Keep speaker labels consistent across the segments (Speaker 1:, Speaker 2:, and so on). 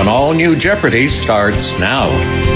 Speaker 1: An all-new Jeopardy starts now.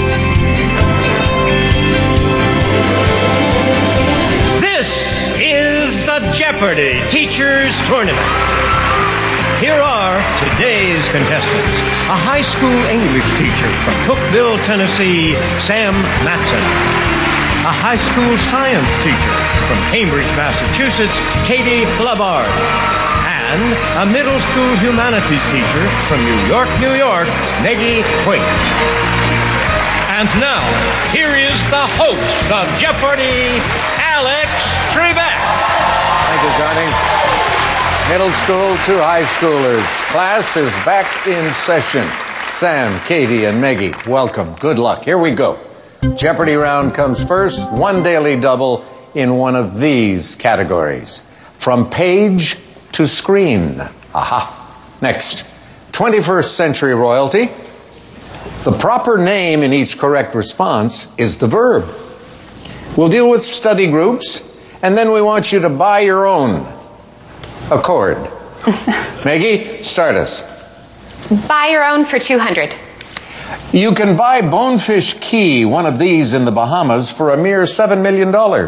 Speaker 2: This is the Jeopardy Teachers Tournament. Here are today's contestants. A high school English teacher from Cookeville, Tennessee, Sam Matson. A high school science teacher from Cambridge, Massachusetts, Katie Labard. And a middle school humanities teacher from New York, New York, Maggie Quake. And now, here is the host of Jeopardy, Alex Trebek.
Speaker 3: Thank you, Johnny. Middle school to high schoolers. Class is back in session. Sam, Katie, and Maggie, welcome. Good luck. Here we go. Jeopardy round comes first. One daily double in one of these categories. From page to screen. Aha. Next. 21st century royalty. The proper name in each correct response is the verb. We'll deal with study groups, and then we want you to buy your own. Accord. Maggie, start us.
Speaker 4: Buy your own for $200.
Speaker 3: You can buy Bonefish Key, one of these in the Bahamas, for a mere $7 million.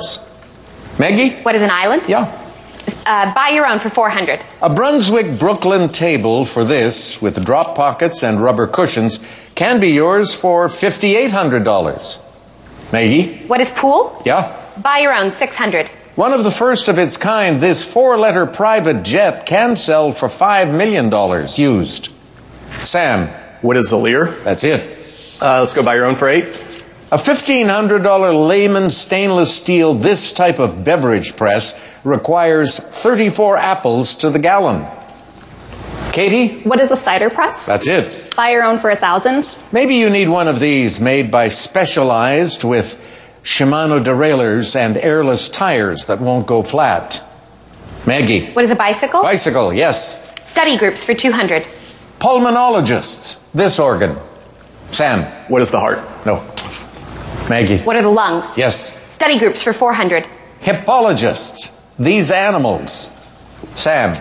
Speaker 3: Maggie?
Speaker 4: What is an island?
Speaker 3: Yeah.
Speaker 4: Buy your own for $400.
Speaker 3: A Brunswick Brooklyn table for this, with drop pockets and rubber cushions, can be yours for $5,800. Maggie?
Speaker 4: What is pool?
Speaker 3: Yeah.
Speaker 4: Buy your own, $600.
Speaker 3: One of the first of its kind, this four-letter private jet can sell for $5 million used. Sam?
Speaker 5: What is a leer?
Speaker 3: That's it.
Speaker 5: Let's go buy your own for $8.
Speaker 3: A $1,500 Lehman stainless steel this type of beverage press requires 34 apples to the gallon. Katie?
Speaker 6: What is a cider press?
Speaker 3: That's it.
Speaker 6: Buy your own for $1,000.
Speaker 3: Maybe you need one of these made by Specialized with Shimano derailleurs and airless tires that won't go flat. Maggie?
Speaker 4: What is a bicycle?
Speaker 3: Bicycle, yes.
Speaker 4: Study groups for $200.
Speaker 3: Pulmonologists, this organ. Sam?
Speaker 5: What is the heart?
Speaker 3: No. Maggie?
Speaker 4: What are the lungs?
Speaker 3: Yes.
Speaker 4: Study groups for $400.
Speaker 3: Hippologists, these animals. Sam?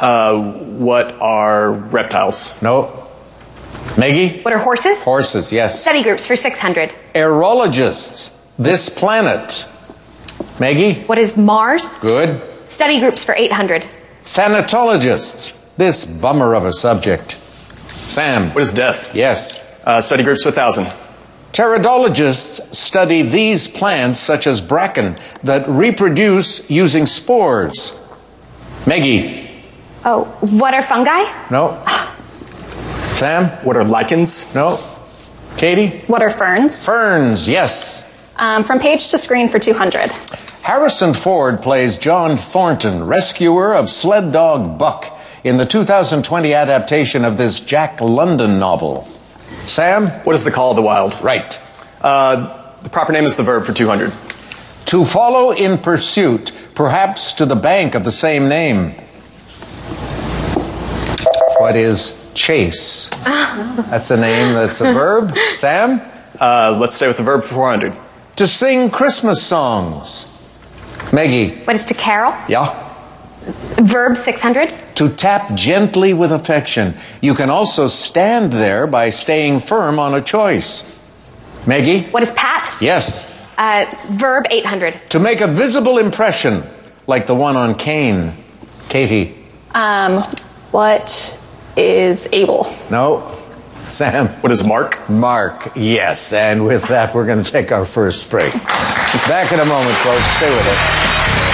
Speaker 5: What are reptiles?
Speaker 3: No. Maggie?
Speaker 4: What are horses?
Speaker 3: Horses, yes.
Speaker 4: Study groups for $600.
Speaker 3: Aerologists, this planet. Maggie?
Speaker 4: What is Mars?
Speaker 3: Good.
Speaker 4: Study groups for $800.
Speaker 3: Thanatologists, this bummer of a subject. Sam?
Speaker 5: What is death?
Speaker 3: Yes.
Speaker 5: Study groups for $1,000.
Speaker 3: Pteridologists study these plants, such as bracken, that reproduce using spores. Maggie?
Speaker 4: Oh, what are fungi?
Speaker 3: No. Sam?
Speaker 5: What are lichens?
Speaker 3: No. Katie?
Speaker 6: What are ferns?
Speaker 3: Ferns, yes.
Speaker 6: From page to screen for $200.
Speaker 3: Harrison Ford plays John Thornton, rescuer of sled dog Buck, in the 2020 adaptation of this Jack London novel. Sam?
Speaker 5: What is the call of the wild?
Speaker 3: Right.
Speaker 5: The proper name is the verb for $200.
Speaker 3: To follow in pursuit, perhaps to the bank of the same name. What is chase? That's a name that's a verb. Sam?
Speaker 5: Let's stay with the verb for $400.
Speaker 3: To sing Christmas songs. Maggie?
Speaker 4: What is to carol?
Speaker 3: Yeah.
Speaker 4: Verb, $600.
Speaker 3: To tap gently with affection. You can also stand there by staying firm on a choice. Maggie?
Speaker 4: What is pat?
Speaker 3: Yes.
Speaker 4: Verb, $800.
Speaker 3: To make a visible impression, like the one on Cain. Katie?
Speaker 6: What is able?
Speaker 3: No. Sam?
Speaker 5: What is mark?
Speaker 3: Mark, yes. And with that, we're going to take our first break. Back in a moment, folks. Stay with us.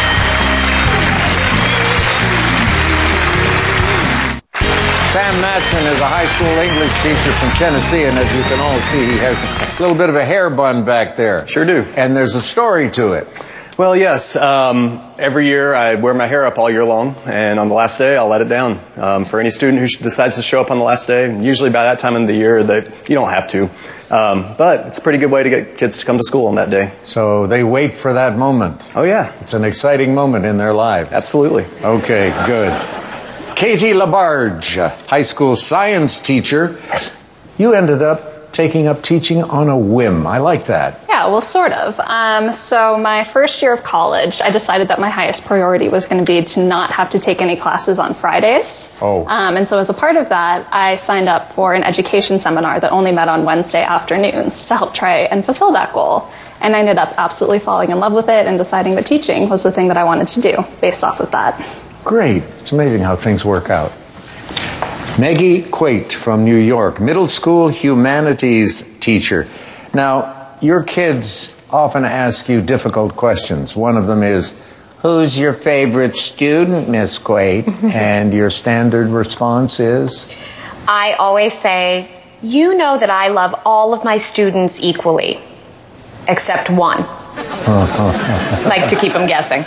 Speaker 3: Sam Matson is a high school English teacher from Tennessee, and as you can all see, he has a little bit of a hair bun back there.
Speaker 5: Sure do.
Speaker 3: And there's a story to it.
Speaker 5: Well, yes. Every year I wear my hair up all year long, and on the last day I'll let it down. For any student who decides to show up on the last day, usually by that time of the year that you don't have to. But it's a pretty good way to get kids to come to school on that day.
Speaker 3: So they wait for that moment.
Speaker 5: Oh, yeah.
Speaker 3: It's an exciting moment in their lives.
Speaker 5: Absolutely.
Speaker 3: Okay, good. Katie Labarge, a high school science teacher. You ended up taking up teaching on a whim. I like that.
Speaker 6: Yeah, well, sort of. So my first year of college, I decided that my highest priority was going to be to not have to take any classes on Fridays.
Speaker 3: Oh.
Speaker 6: And so as a part of that, I signed up for an education seminar that only met on Wednesday afternoons to help try and fulfill that goal. And I ended up absolutely falling in love with it and deciding that teaching was the thing that I wanted to do based off of that.
Speaker 3: Great. It's amazing how things work out. Maggie Quate from New York, middle school humanities teacher. Now, your kids often ask you difficult questions. One of them is, who's your favorite student, Miss Quate? And your standard response is?
Speaker 4: I always say, you know that I love all of my students equally, except one. Like to keep them guessing.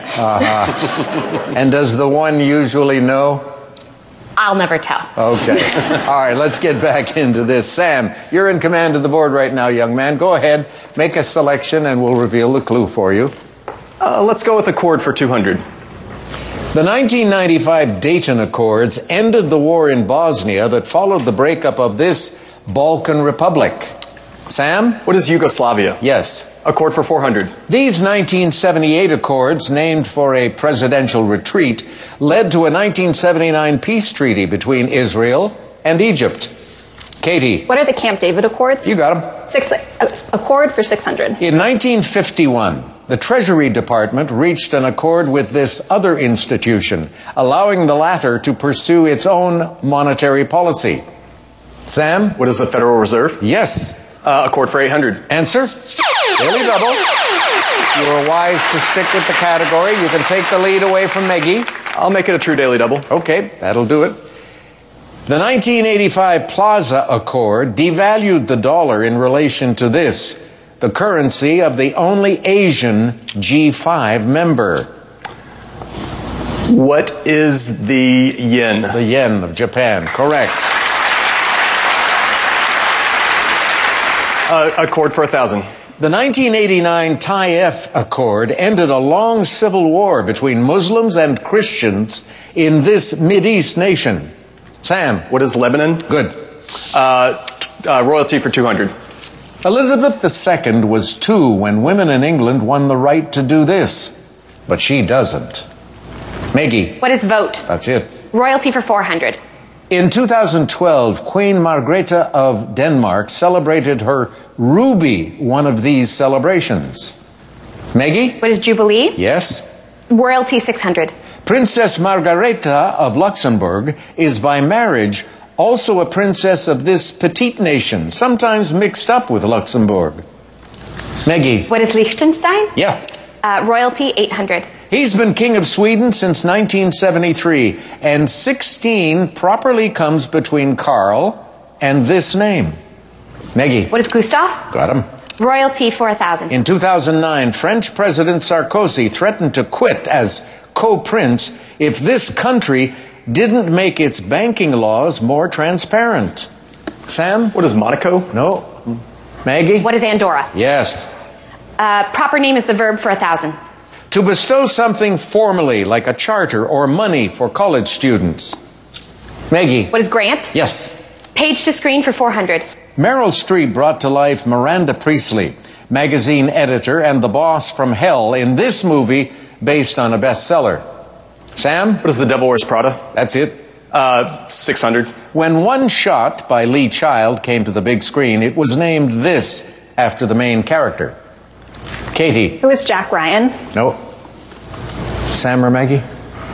Speaker 3: And does the one usually know?
Speaker 4: I'll never tell.
Speaker 3: Okay. All right, let's get back into this. Sam, you're in command of the board right now, young man. Go ahead, make a selection, and we'll reveal the clue for you.
Speaker 5: Let's go with a chord for 200.
Speaker 3: The 1995 Dayton Accords ended the war in Bosnia that followed the breakup of this Balkan republic. Sam?
Speaker 5: What is Yugoslavia?
Speaker 3: Yes.
Speaker 5: A chord for 400.
Speaker 3: These 1978 accords, named for a presidential retreat, led to a 1979 peace treaty between Israel and Egypt. Katie.
Speaker 6: What are the Camp David Accords?
Speaker 3: You got them.
Speaker 6: A chord for 600.
Speaker 3: In 1951, the Treasury Department reached an accord with this other institution, allowing the latter to pursue its own monetary policy. Sam?
Speaker 5: What is the Federal Reserve?
Speaker 3: Yes.
Speaker 5: A chord for 800.
Speaker 3: Answer? Daily double. You were wise to stick with the category. You can take the lead away from Maggie.
Speaker 5: I'll make it a true daily double.
Speaker 3: Okay, that'll do it. The 1985 Plaza Accord devalued the dollar in relation to this, the currency of the only Asian G5 member.
Speaker 5: What is the yen?
Speaker 3: The yen of Japan, correct.
Speaker 5: A chord for 1,000.
Speaker 3: The 1989 Taif Accord ended a long civil war between Muslims and Christians in this Mideast nation. Sam.
Speaker 5: What is Lebanon?
Speaker 3: Good.
Speaker 5: Royalty for 200.
Speaker 3: Elizabeth II was 2 when women in England won the right to do this, but she doesn't. Maggie.
Speaker 4: What is vote?
Speaker 3: That's it.
Speaker 4: Royalty for 400.
Speaker 3: In 2012, Queen Margrethe of Denmark celebrated her Ruby, one of these celebrations. Maggie?
Speaker 4: What is Jubilee?
Speaker 3: Yes.
Speaker 4: Royalty 600.
Speaker 3: Princess Margaretha of Luxembourg is by marriage also a princess of this petite nation, sometimes mixed up with Luxembourg. Maggie?
Speaker 4: What is Liechtenstein?
Speaker 3: Yeah.
Speaker 4: Royalty 800.
Speaker 3: He's been king of Sweden since 1973, and 16 properly comes between Carl and this name. Maggie?
Speaker 4: What is Gustav?
Speaker 3: Got him.
Speaker 4: Royalty 4,000.
Speaker 3: In 2009, French President Sarkozy threatened to quit as co-prince if this country didn't make its banking laws more transparent. Sam?
Speaker 5: What is Monaco?
Speaker 3: No. Maggie?
Speaker 4: What is Andorra?
Speaker 3: Yes.
Speaker 4: Proper name is the verb for 1,000.
Speaker 3: To bestow something formally, like a charter or money for college students. Maggie?
Speaker 4: What is grant?
Speaker 3: Yes.
Speaker 4: Page to screen for 400.
Speaker 3: Meryl Streep brought to life Miranda Priestley, magazine editor and the boss from hell in this movie based on a bestseller. Sam?
Speaker 5: What is The Devil Wears Prada?
Speaker 3: That's it.
Speaker 5: 600.
Speaker 3: When One Shot by Lee Child came to the big screen, it was named this after the main character. Katie?
Speaker 6: Who is Jack Ryan?
Speaker 3: No. Sam or Maggie?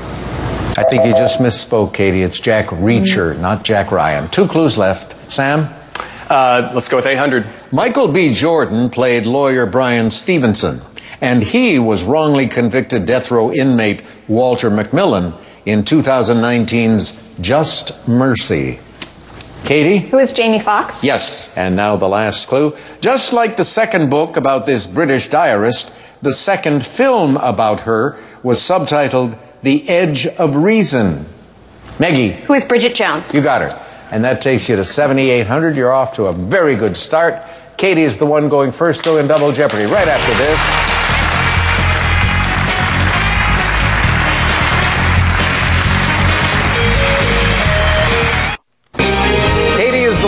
Speaker 3: I think you just misspoke, Katie. It's Jack Reacher, not Jack Ryan. 2 clues left. Sam?
Speaker 5: Let's go with 800.
Speaker 3: Michael B. Jordan played lawyer Brian Stevenson, and he was wrongly convicted death row inmate Walter McMillan in 2019's Just Mercy. Katie?
Speaker 6: Who is Jamie Foxx?
Speaker 3: Yes. And now the last clue. Just like the second book about this British diarist, the second film about her was subtitled The Edge of Reason. Maggie?
Speaker 4: Who is Bridget Jones?
Speaker 3: You got her. And that takes you to 7,800. You're off to a very good start. Katie is the one going first, though, in Double Jeopardy. Right after this.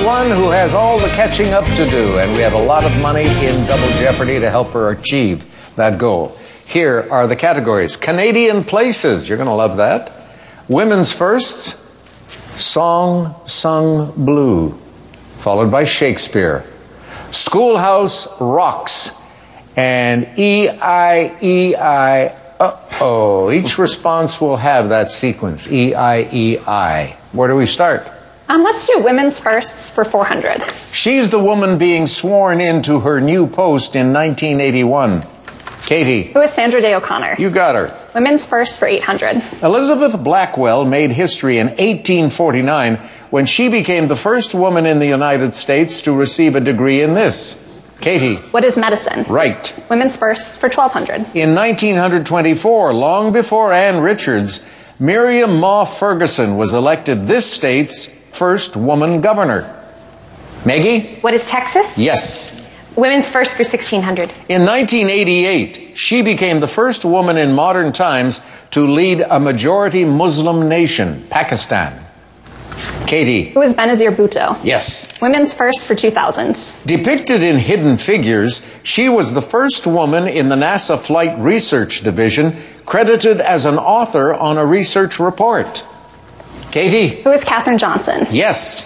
Speaker 3: one who has all the catching up to do, and we have a lot of money in Double Jeopardy to help her achieve that goal. Here are the categories. Canadian places, you're going to love that. Women's firsts, Song Sung Blue, followed by Shakespeare. Schoolhouse Rocks, and E-I-E-I. Uh-oh. Each response will have that sequence, E-I-E-I. Where do we start?
Speaker 6: Let's do women's firsts for 400.
Speaker 3: She's the woman being sworn into her new post in 1981. Katie.
Speaker 6: Who is Sandra Day O'Connor?
Speaker 3: You got her.
Speaker 6: Women's first for 800.
Speaker 3: Elizabeth Blackwell made history in 1849 when she became the first woman in the United States to receive a degree in this. Katie.
Speaker 6: What is medicine?
Speaker 3: Right.
Speaker 6: Women's firsts for 1200.
Speaker 3: In 1924, long before Ann Richards, Miriam Ma Ferguson was elected this state's first woman governor. Maggie?
Speaker 4: What is Texas?
Speaker 3: Yes.
Speaker 4: Women's first for 1600.
Speaker 3: In 1988, she became the first woman in modern times to lead a majority Muslim nation, Pakistan. Katie.
Speaker 6: Who is Benazir Bhutto?
Speaker 3: Yes.
Speaker 6: Women's first for 2000.
Speaker 3: Depicted in Hidden Figures, she was the first woman in the NASA Flight Research Division credited as an author on a research report. Katie.
Speaker 6: Who is Katherine Johnson?
Speaker 3: Yes.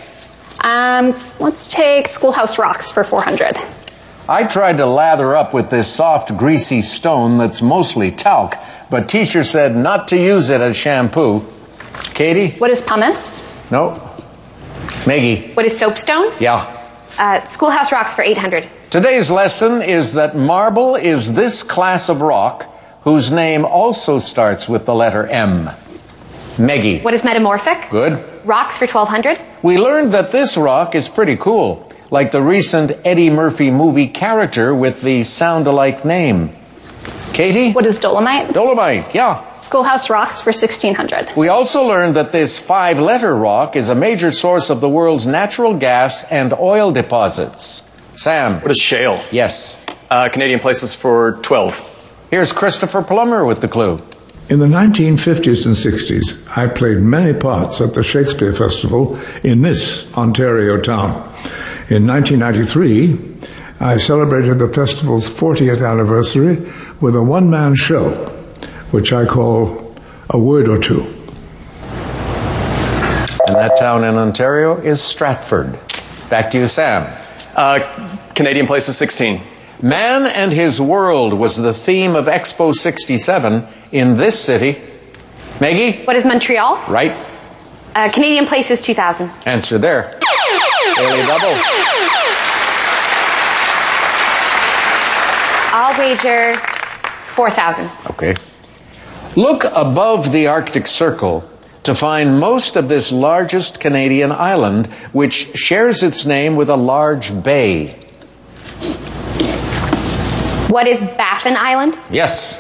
Speaker 6: Let's take Schoolhouse Rocks for 400.
Speaker 3: I tried to lather up with this soft, greasy stone that's mostly talc, but teacher said not to use it as shampoo. Katie?
Speaker 6: What is pumice?
Speaker 3: No. Maggie?
Speaker 4: What is soapstone?
Speaker 3: Yeah.
Speaker 4: Schoolhouse Rocks for 800.
Speaker 3: Today's lesson is that marble is this class of rock whose name also starts with the letter M. Maggie?
Speaker 4: What is metamorphic?
Speaker 3: Good.
Speaker 4: Rocks for 1200.
Speaker 3: We learned that this rock is pretty cool, like the recent Eddie Murphy movie character with the sound-alike name. Katie?
Speaker 6: What is dolomite?
Speaker 3: Dolomite, yeah.
Speaker 6: Schoolhouse Rocks for 1600.
Speaker 3: We also learned that this 5-letter rock is a major source of the world's natural gas and oil deposits. Sam?
Speaker 5: What is shale?
Speaker 3: Yes.
Speaker 5: Canadian places for 12.
Speaker 3: Here's Christopher Plummer with the clue.
Speaker 7: In the 1950s and 60s, I played many parts at the Shakespeare Festival in this Ontario town. In 1993, I celebrated the festival's 40th anniversary with a one-man show, which I call A Word or Two.
Speaker 3: And that town in Ontario is Stratford. Back to you, Sam.
Speaker 5: Canadian places 16.
Speaker 3: Man and His World was the theme of Expo 67 in this city. Maggie?
Speaker 4: What is Montreal?
Speaker 3: Right.
Speaker 4: Canadian places 2000.
Speaker 3: Answer there. Daily double.
Speaker 4: I'll wager 4,000.
Speaker 3: Okay. Look above the Arctic Circle to find most of this largest Canadian island, which shares its name with a large bay.
Speaker 4: What is Baffin Island?
Speaker 3: Yes.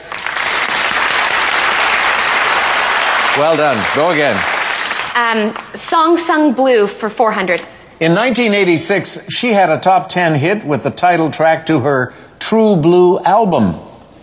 Speaker 3: Well done. Go again.
Speaker 4: Song Sung Blue for 400.
Speaker 3: In 1986, she had a top 10 hit with the title track to her True Blue album.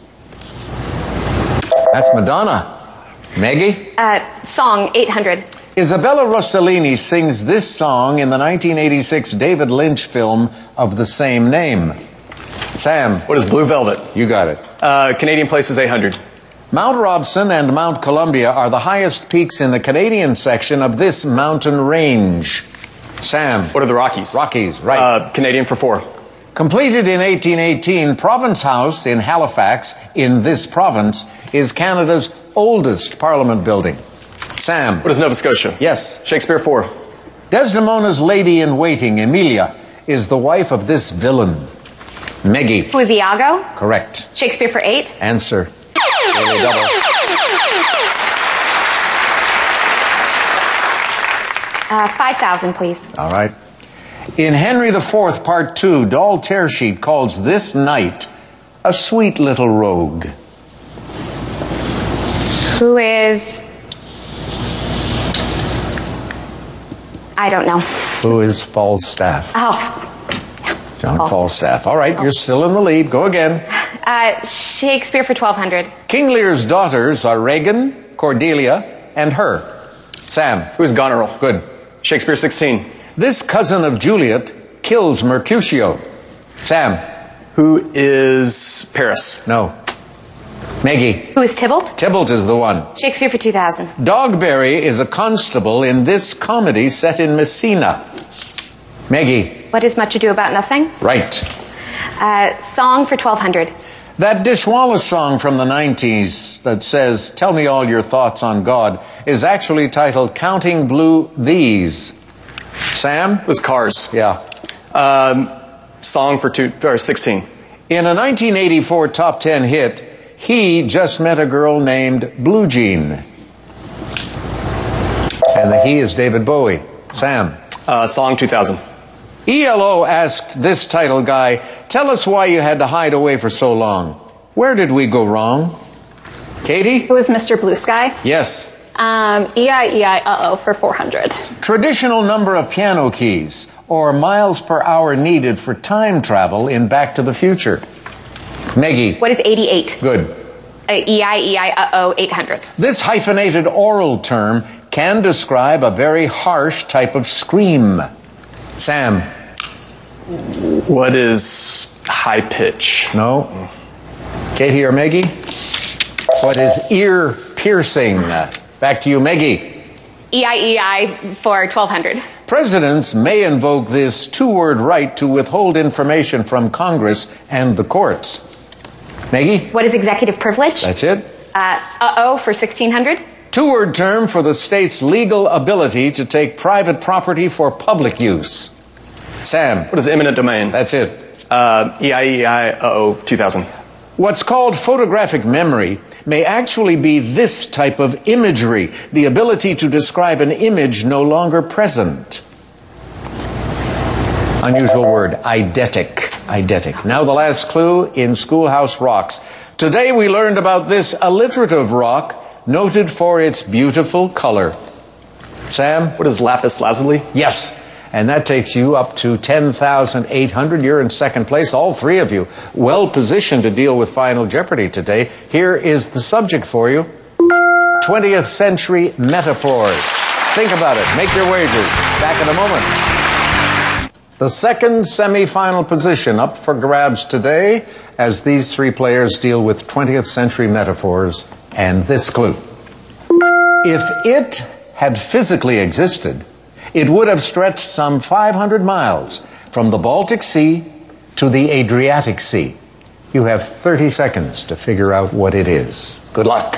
Speaker 3: That's Madonna. Maggie?
Speaker 4: Song 800.
Speaker 3: Isabella Rossellini sings this song in the 1986 David Lynch film of the same name. Sam?
Speaker 5: What is Blue Velvet?
Speaker 3: You got it.
Speaker 5: Canadian places 800.
Speaker 3: Mount Robson and Mount Columbia are the highest peaks in the Canadian section of this mountain range. Sam?
Speaker 5: What are the Rockies?
Speaker 3: Rockies, right.
Speaker 5: Canadian for 4.
Speaker 3: Completed in 1818, Province House in Halifax, in this province, is Canada's oldest parliament building. Sam?
Speaker 5: What is Nova Scotia?
Speaker 3: Yes.
Speaker 5: Shakespeare 4.
Speaker 3: Desdemona's lady-in-waiting, Emilia, is the wife of this villain. Maggie?
Speaker 4: Who is Iago?
Speaker 3: Correct.
Speaker 4: Shakespeare for 8.
Speaker 3: Answer. Daily double.
Speaker 4: 5,000, please.
Speaker 3: All right. In Henry IV, Part 2, Doll Tearsheet calls this knight a sweet little rogue.
Speaker 4: Who is... I don't know.
Speaker 3: Who is Falstaff?
Speaker 4: Oh.
Speaker 3: John Falstaff. All right, you're still in the lead. Go again.
Speaker 4: Shakespeare for 1,200.
Speaker 3: King Lear's daughters are Regan, Cordelia, and her. Sam.
Speaker 5: Who is Goneril?
Speaker 3: Good.
Speaker 5: Shakespeare 16.
Speaker 3: This cousin of Juliet kills Mercutio. Sam.
Speaker 5: Who is Paris?
Speaker 3: No. Maggie.
Speaker 4: Who is Tybalt?
Speaker 3: Tybalt is the one.
Speaker 4: Shakespeare for 2000.
Speaker 3: Dogberry is a constable in this comedy set in Messina. Maggie.
Speaker 4: What is Much Ado About Nothing?
Speaker 3: Right.
Speaker 4: Song for 1200.
Speaker 3: That Dishwalla song from the 90s that says, "Tell me all your thoughts on God," is actually titled "Counting Blue These." Sam?
Speaker 5: It was Cars.
Speaker 3: Yeah.
Speaker 5: Song for 16.
Speaker 3: In a 1984 top 10 hit, he just met a girl named Blue Jean. And the he is David Bowie. Sam?
Speaker 5: Song 2000.
Speaker 3: ELO asked this title guy, "Tell us why you had to hide away for so long. Where did we go wrong?" Katie?
Speaker 6: Who is Mr. Blue Sky?
Speaker 3: Yes.
Speaker 6: E-I-E-I, for 400.
Speaker 3: Traditional number of piano keys, or miles per hour needed for time travel in Back to the Future. Maggie?
Speaker 4: What is 88?
Speaker 3: Good.
Speaker 4: E-I-E-I, 800.
Speaker 3: This hyphenated oral term can describe a very harsh type of scream. Sam?
Speaker 5: What is high pitch?
Speaker 3: No. Katie or Maggie? What is ear piercing? Back to you, Maggie.
Speaker 4: E-I-E-I for 1200.
Speaker 3: Presidents may invoke this two-word right to withhold information from Congress and the courts. Maggie?
Speaker 4: What is executive privilege?
Speaker 3: That's it.
Speaker 4: For 1600.
Speaker 3: Two-word term for the state's legal ability to take private property for public use. Sam?
Speaker 5: What is eminent domain?
Speaker 3: That's it.
Speaker 5: E-I-E-I, 2000.
Speaker 3: What's called photographic memory may actually be this type of imagery, the ability to describe an image no longer present. Unusual word, eidetic. Eidetic. Now the last clue in Schoolhouse Rocks. Today we learned about this alliterative rock noted for its beautiful color. Sam?
Speaker 5: What is lapis lazuli?
Speaker 3: Yes. And that takes you up to 10,800. You're in second place, all three of you. Well positioned to deal with Final Jeopardy today. Here is the subject for you. 20th century metaphors. Think about it. Make your wagers. Back in a moment. The second semi-final position up for grabs today as these three players deal with 20th century metaphors and this clue. If it had physically existed, it would have stretched some 500 miles from the Baltic Sea to the Adriatic Sea. You have 30 seconds to figure out what it is. Good luck.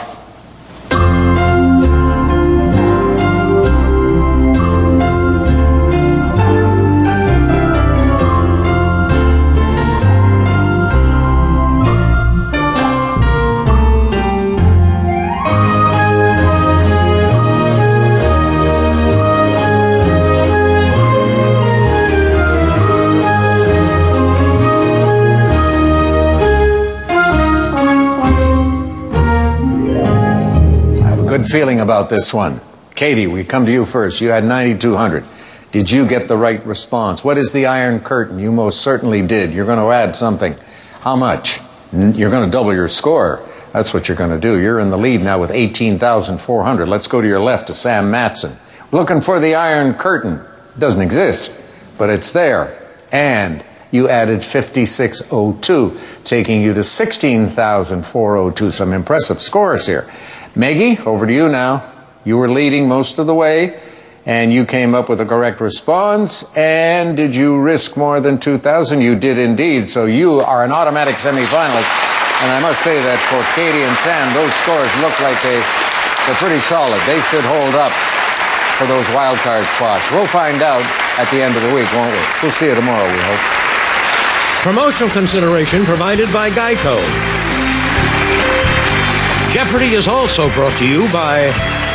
Speaker 3: Good feeling about this one. Katie, we come to you first. You had 9,200. Did you get the right response? What is the Iron Curtain? You most certainly did. You're going to add something. How much? You're going to double your score. That's what you're going to do. You're in the lead now with 18,400. Let's go to your left to Sam Matson. Looking for the Iron Curtain. It doesn't exist, but it's there. And you added 5602, taking you to 16,402. Some impressive scores here. Maggie, over to you now. You were leading most of the way, and you came up with a correct response. And did you risk more than 2,000? You did indeed. So you are an automatic semifinalist. And I must say that for Katie and Sam, those scores look like they're pretty solid. They should hold up for those wild card spots. We'll find out at the end of the week, won't we? We'll see you tomorrow, we hope.
Speaker 2: Promotional consideration provided by Geico. Jeopardy is also brought to you by